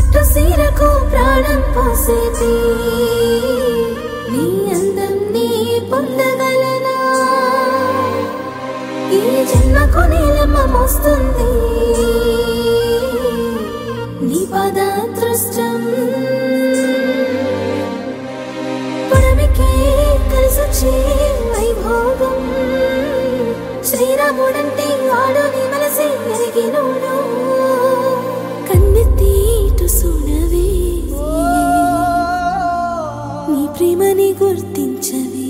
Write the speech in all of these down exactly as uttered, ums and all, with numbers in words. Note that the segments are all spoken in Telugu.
పట్టు సీరకు ప్రాణం పోసేది నీ అందం నీ పొందగలనా ఈ జన్మకు నీలమ్మ మోస్తుంది నీ పాదదృష్టం పుడమికి కలిసొచ్చే వైభోగం శ్రీరాముడంటే వాడు నీ మనసే ఎరిగినోడు కన్నెత్తి ఇటు చూడవే నీ ప్రేమని గుర్తించవే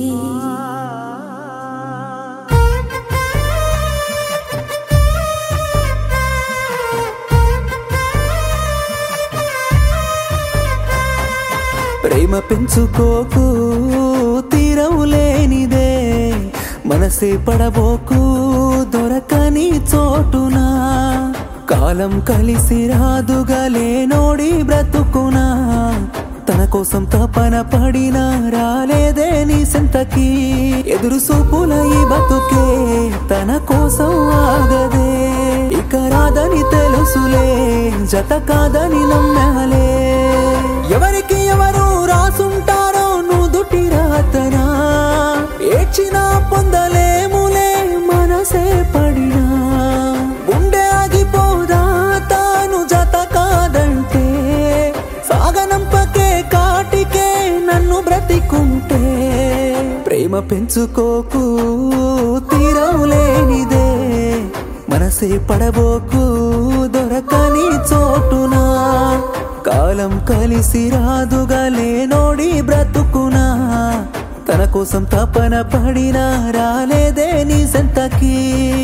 ప్రేమ పెంచుకోకు తీరం లేనిదే మనసే పడబోకు దొరకని చోటునా కాలం కలిసి రాదుగా లేనోడి బ్రతుకునా తన కోసం తపన పడినా రాలేదే నీ సెంతకి ఎదురు సూపుల ఈ బతుకే తన కోసం ఆగదే ఇక రాదని తెలుసులే జత కాదని నమ్మాలే ఎవరికి ఎవరు రాసుంటారో నుదుటి రాతనా ఏడ్చినా పొందలేములే మనసే పడినా గుండె ఆగిపోదా తాను జత కాదంటే సాగనంపకే కాటికే నన్ను బ్రతికుంటే ప్రేమ పెంచుకోకు తీరం లేనిదే మనసే పడబోకు దొరకని చోటునా కాలం కలిసి రాదుగా లేనోడి బ్రతుకునా తన కోసం తపన పడినా రాలేదే నీ సెంతకి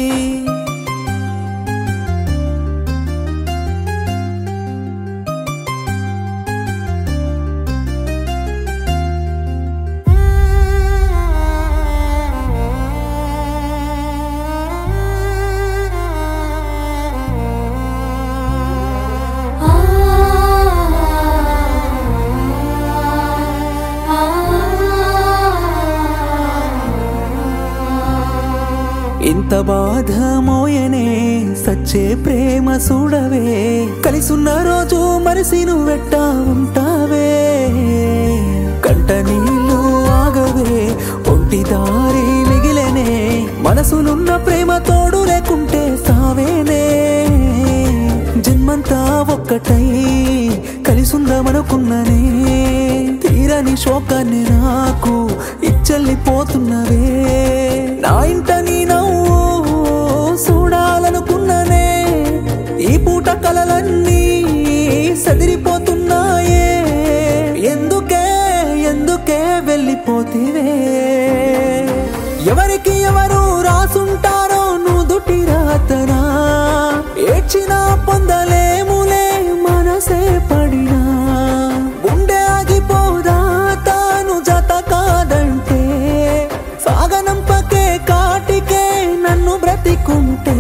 ఇంత బాధ మోయనే సచ్చే ప్రేమ చూడవే కలిసున్న రోజు మరిసి నువ్వెట్టా ఉంటావే కంట నీళ్ళు ఆగవే ఒంటి దారి మిగిలేనే మనసులున్న ప్రేమ తోడు లేకుంటే సావేనే జన్మంతా ఒక్కటై కలిసుందామనుకున్ననే తీరని శోకాన్ని నాకు ఇచ్చెళ్ళిపోతున్నవే నా ఇంట నీ నవ్వు చూడాలనుకున్ననే ఈ పూట కలలన్నీ సదిరిపోతున్నాయే ఎందుకే ఎందుకే వెళ్ళిపోతివే ఎవరికి ఎవరు రాసుంటారో నుదుటి రాతనా ఏడ్చినా పొందలేములే మనసే పడినా గుండె ఆగిపోదా తాను జత కాదంటే సాగనంపకే కాటికే నన్ను బ్రతికుంటే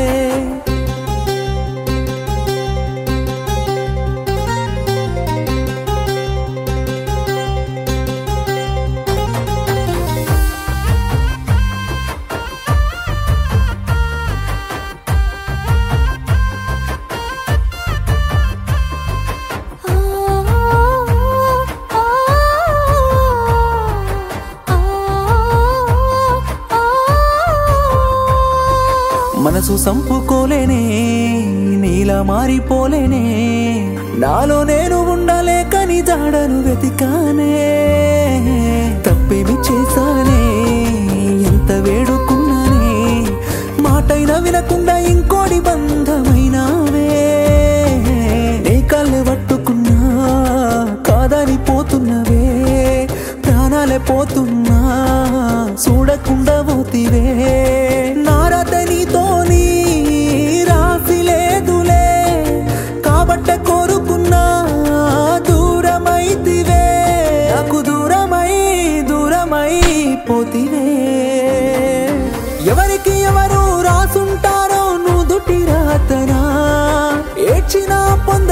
మనసు సంపుకోలేనే నీలా మారిపోలేనే నాలో నేను ఉండలేకని జాడను వెతికానే తప్పేమి చేశానే ఎంత వేడుకున్నానే మాటైనా వినకుండా ఇంకోటి బంధమైనావే నీ కళ్ళె పట్టుకున్నా కాదని పోతున్నవే ప్రాణాలే పోతున్నా చూడకుండా పోతివే నారద నీతోని రాసి లేదులే కాబట్టే కోరుకున్నా దూరమైతివే నాకు దూరమై దూరమై పోతివే ఎవరికి ఎవరు రాసుంటారో నుదుటి రాతనా ఏడ్చినా పొంద